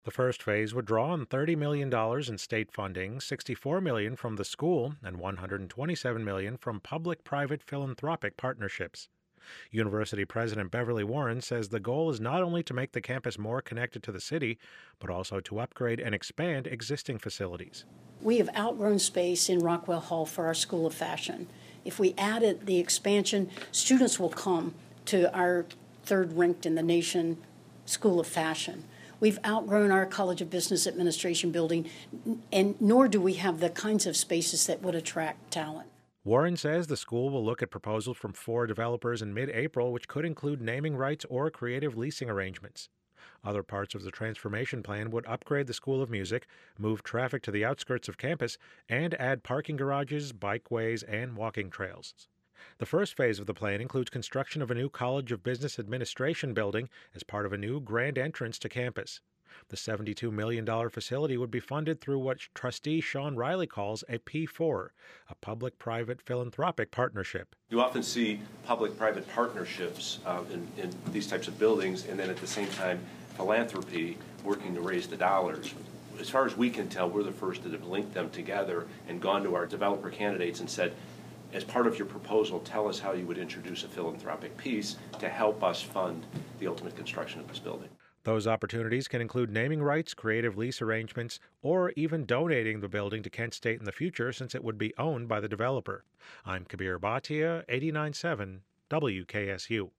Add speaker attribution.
Speaker 1: The first phase would draw on $30 million in state funding, $64 million from the school, and $127 million from public-private philanthropic partnerships. University President Beverly Warren says the goal is not only to make the campus more connected to the city, but also to upgrade and expand existing facilities.
Speaker 2: We have outgrown space in Rockwell Hall for our School of Fashion. If we added the expansion, students will come to our third ranked in the nation School of Fashion. We've outgrown our College of Business Administration building, and nor do we have the kinds of spaces that would attract talent.
Speaker 1: Warren says the school will look at proposals from 4 developers in mid-April, which could include naming rights or creative leasing arrangements. Other parts of the transformation plan would upgrade the School of Music, move traffic to the outskirts of campus, and add parking garages, bikeways, and walking trails. The first phase of the plan includes construction of a new College of Business Administration building as part of a new grand entrance to campus. The $72 million facility would be funded through what trustee Sean Riley calls a P4, a public private philanthropic partnership.
Speaker 3: You often see public-private partnerships in these types of buildings, and then at the same time, philanthropy working to raise the dollars. As far as we can tell, we're the first that have linked them together and gone to our developer candidates and said, as part of your proposal, tell us how you would introduce a philanthropic piece to help us fund the ultimate construction of this building.
Speaker 1: Those opportunities can include naming rights, creative lease arrangements, or even donating the building to Kent State in the future since it would be owned by the developer. I'm Kabir Bhatia, 89.7 WKSU.